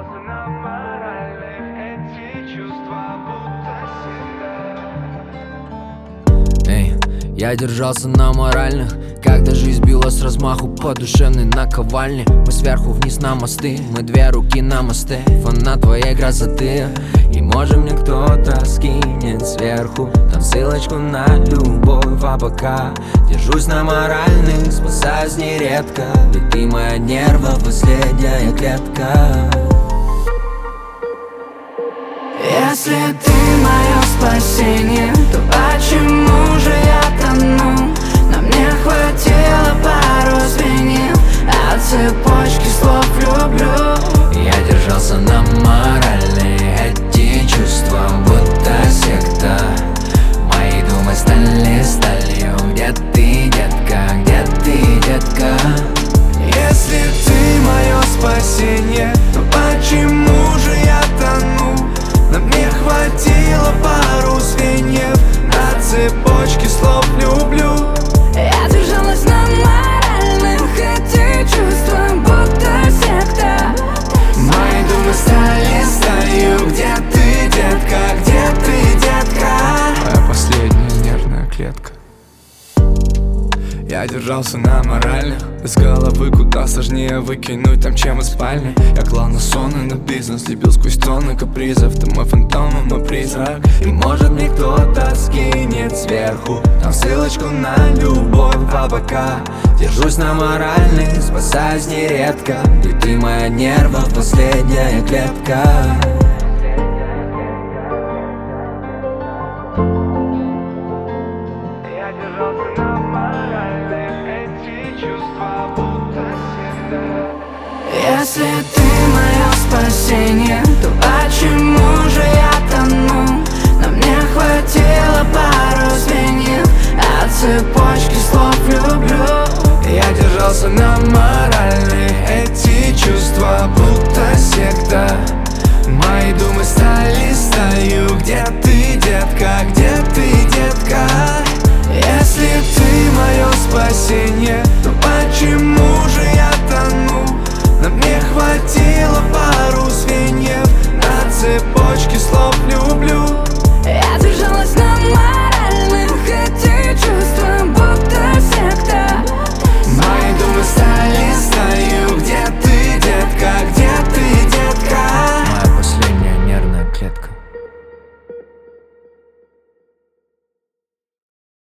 держался на моральных, эти чувства будто всегда. Эй, я держался на моральных, когда жизнь била с размаху по душевной наковальне. Мы сверху вниз на мосты, мы две руки на мосты, фанат твоей красоты. И может мне кто-то скинет сверху там ссылочку на любовь, а пока держусь на моральных, спасаюсь нередко, ведь ты моя нерва, последняя клетка. Если ты мое спасение, то почему же я тону? Но мне хватило пару звеньев от цепочки слов «люблю». Я держался на моральной, эти чувства будто секта. Мои думы стали сталью. Где ты, детка, где ты, детка? Если ты мое спасение, то почему же я тону? Но мне хватило пару звеньев на цепочке слов «люблю». Я держалась на моральных, эти чувства будто секта. Мои думы стали сталью. Где ты, детка, где ты, детка? Моя последняя нервная клетка. Я держался на моральных, из головы куда сложнее выкинуть там, чем из спальни. Я клал на сон и на бизнес, любил сквозь тонны капризов. Ты мой фантом, и мой призрак. И может мне кто-то скинет сверху там ссылочку на любовь, а пока держусь на моральных, спасаюсь нередко, ведь ты моя нерва, последняя клетка. Я держался на моральных, эти чувства будто всегда. Если ты мое спасение, то почему же я тону? Но мне хватило пару звеньев от цепочки слов «люблю». Я держался на моральных, эти чувства будто секта. Мои думы стали сталью. Где ты, детка, где ты, детка?